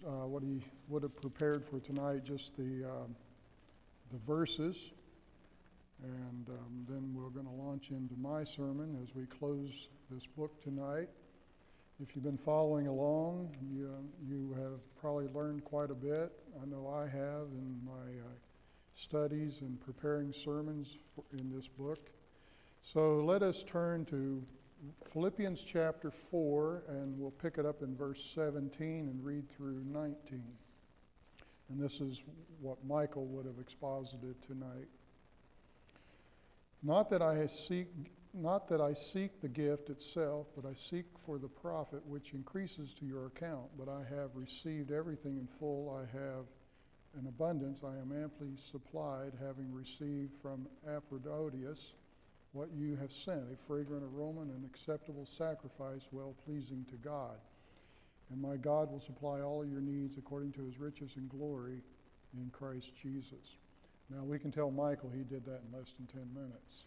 what he would have prepared for tonight, just the verses. And then we're going to launch into my sermon as we close this book tonight. If you've been following along, you have probably learned quite a bit. I know I have in my studies and preparing sermons in this book. So let us turn to Philippians chapter 4, and we'll pick it up in verse 17 and read through 19. And this is what Michael would have exposited tonight. Not that I seek the gift itself, but I seek for the profit which increases to your account. But I have received everything in full. I have an abundance. I am amply supplied, having received from Epaphroditus what you have sent, a fragrant aroma and an acceptable sacrifice, well-pleasing to God. And my God will supply all of your needs according to his riches and glory in Christ Jesus. Now, we can tell Michael he did that in less than 10 minutes.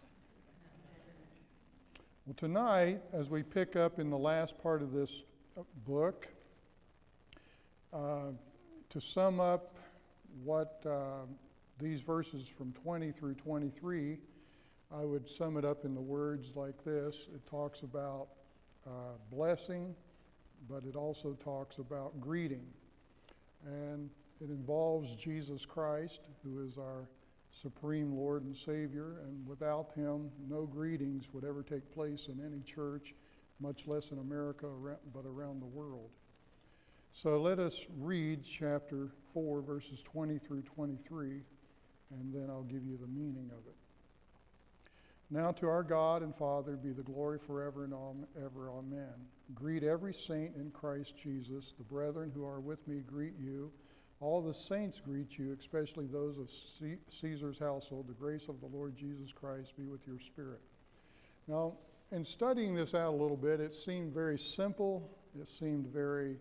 Well, tonight, as we pick up in the last part of this book, to sum up what these verses from 20 through 23, I would sum it up in the words like this. It talks about blessing, but it also talks about greeting. And it involves Jesus Christ, who is our supreme Lord and Savior, and without him, no greetings would ever take place in any church, much less in America, but around the world. So let us read chapter 4, verses 20 through 23, and then I'll give you the meaning of it. Now to our God and Father be the glory forever and ever. Amen. Greet every saint in Christ Jesus. The brethren who are with me greet you. All the saints greet you, especially those of Caesar's household. The grace of the Lord Jesus Christ be with your spirit. Now, in studying this out a little bit, it seemed very simple. It seemed very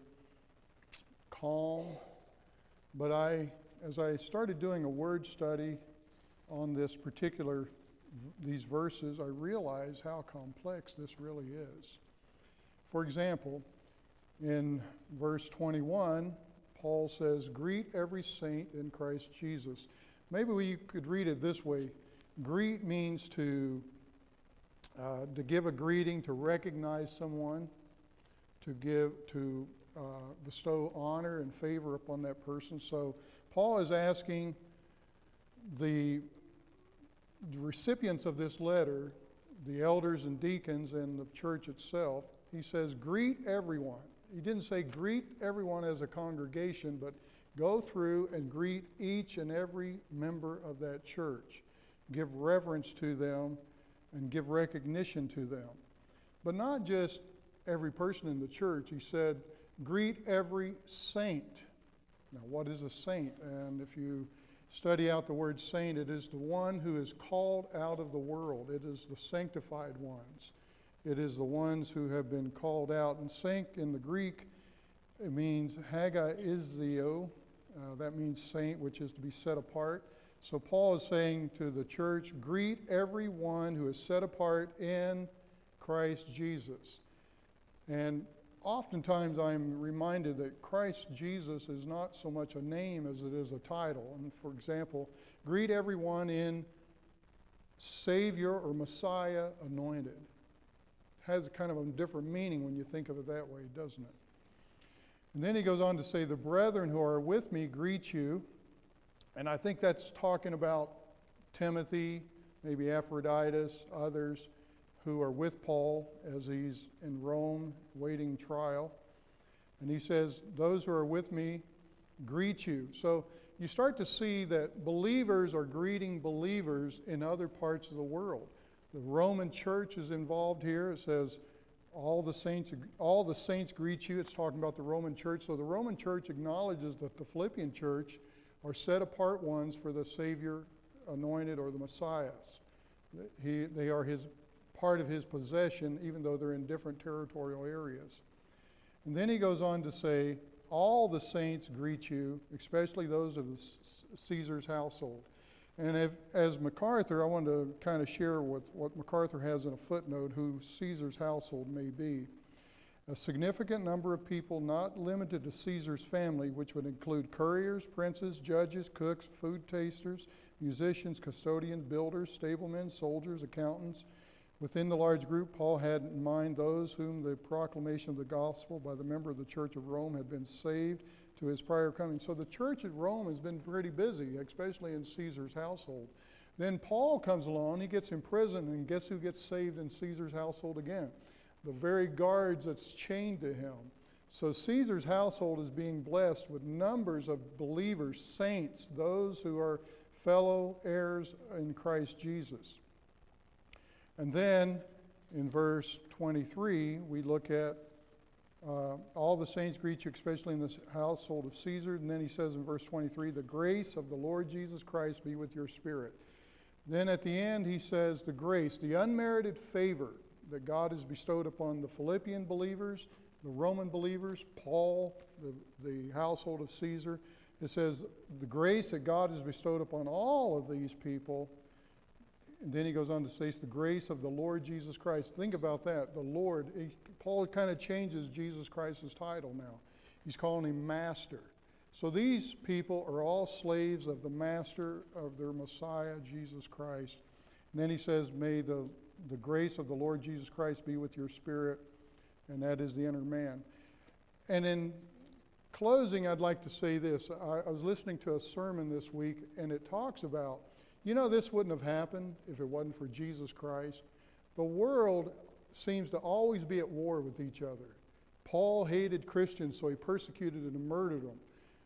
calm. But as I started doing a word study on these verses, I realized how complex this really is. For example, in verse 21, Paul says, greet every saint in Christ Jesus. Maybe we could read it this way. Greet means to give a greeting, to recognize someone, to bestow honor and favor upon that person. So Paul is asking the recipients of this letter, the elders and deacons and the church itself, he says, greet everyone. He didn't say greet everyone as a congregation, but go through and greet each and every member of that church. Give reverence to them and give recognition to them. But not just every person in the church. He said, greet every saint. Now, what is a saint? And if you study out the word saint, it is the one who is called out of the world. It is the sanctified ones. It is the ones who have been called out. And saint in the Greek, it means hagizio. That means saint, which is to be set apart. So Paul is saying to the church, greet everyone who is set apart in Christ Jesus. And oftentimes I'm reminded that Christ Jesus is not so much a name as it is a title. And for example, greet everyone in Savior or Messiah anointed. Has a kind of a different meaning when you think of it that way, doesn't it? And then he goes on to say, the brethren who are with me greet you. And I think that's talking about Timothy, maybe Epaphroditus, others who are with Paul as he's in Rome waiting trial. And he says, those who are with me greet you. So you start to see that believers are greeting believers in other parts of the world. The Roman church is involved here. It says, all the saints greet you. It's talking about the Roman church. So the Roman church acknowledges that the Philippian church are set apart ones for the Savior anointed or the Messiahs. They are part of his possession, even though they're in different territorial areas. And then he goes on to say, all the saints greet you, especially those of the Caesar's household. And as MacArthur, I wanted to kind of share with what MacArthur has in a footnote who Caesar's household may be. A significant number of people not limited to Caesar's family, which would include couriers, princes, judges, cooks, food tasters, musicians, custodians, builders, stablemen, soldiers, accountants. Within the large group, Paul had in mind those whom the proclamation of the gospel by the member of the Church of Rome had been saved to his prior coming. So the church at Rome has been pretty busy, especially in Caesar's household. Then Paul comes along, he gets imprisoned, and guess who gets saved in Caesar's household again? The very guards that's chained to him. So Caesar's household is being blessed with numbers of believers, saints, those who are fellow heirs in Christ Jesus. And then in verse 23, we look at all the saints greet you, especially in the household of Caesar. And then he says in verse 23, the grace of the Lord Jesus Christ be with your spirit. Then at the end he says the grace, the unmerited favor that God has bestowed upon the Philippian believers, the Roman believers, Paul, the household of Caesar. It says the grace that God has bestowed upon all of these people. And then he goes on to say the grace of the Lord Jesus Christ. Think about that. The Lord, Paul kind of changes Jesus Christ's title now. He's calling him master. So these people are all slaves of the master of their Messiah, Jesus Christ. And then he says, may the grace of the Lord Jesus Christ be with your spirit, and that is the inner man. And in closing, I'd like to say this. I was listening to a sermon this week, and it talks about, this wouldn't have happened if it wasn't for Jesus Christ. The world seems to always be at war with each other. Paul hated Christians, so he persecuted and murdered them.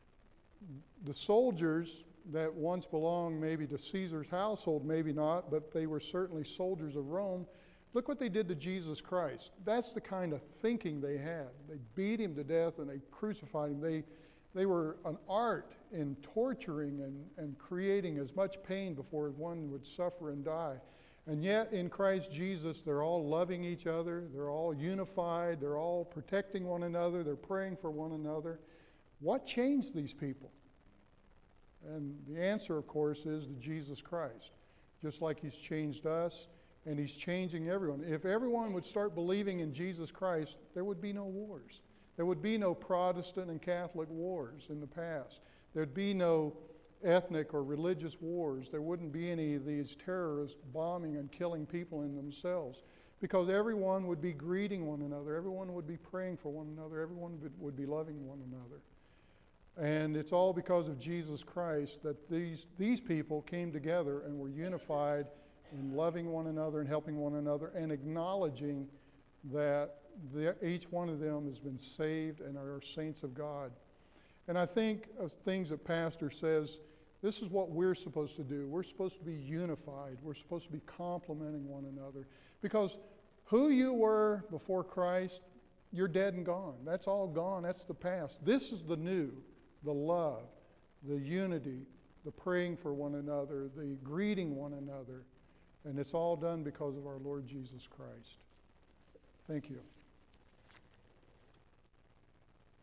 The soldiers that once belonged maybe to Caesar's household, maybe not, but they were certainly soldiers of Rome. Look what they did to Jesus Christ. That's the kind of thinking they had. They beat him to death and they crucified him. They were an art in torturing and creating as much pain before one would suffer and die. And yet in Christ Jesus, they're all loving each other. They're all unified. They're all protecting one another. They're praying for one another. What changed these people? And the answer, of course, is to Jesus Christ. Just like he's changed us, and he's changing everyone. If everyone would start believing in Jesus Christ, there would be no wars. There would be no Protestant and Catholic wars in the past. There'd be no ethnic or religious wars. There wouldn't be any of these terrorists bombing and killing people in themselves, because everyone would be greeting one another. Everyone would be praying for one another. Everyone would be loving one another. And it's all because of Jesus Christ that these people came together and were unified in loving one another and helping one another and acknowledging that each one of them has been saved and are saints of God. And I think of things that Pastor says, this is what we're supposed to do. We're supposed to be unified. We're supposed to be complimenting one another. Because who you were before Christ, you're dead and gone. That's all gone. That's the past. This is the new. The love, the unity, the praying for one another, the greeting one another. And it's all done because of our Lord Jesus Christ. Thank you.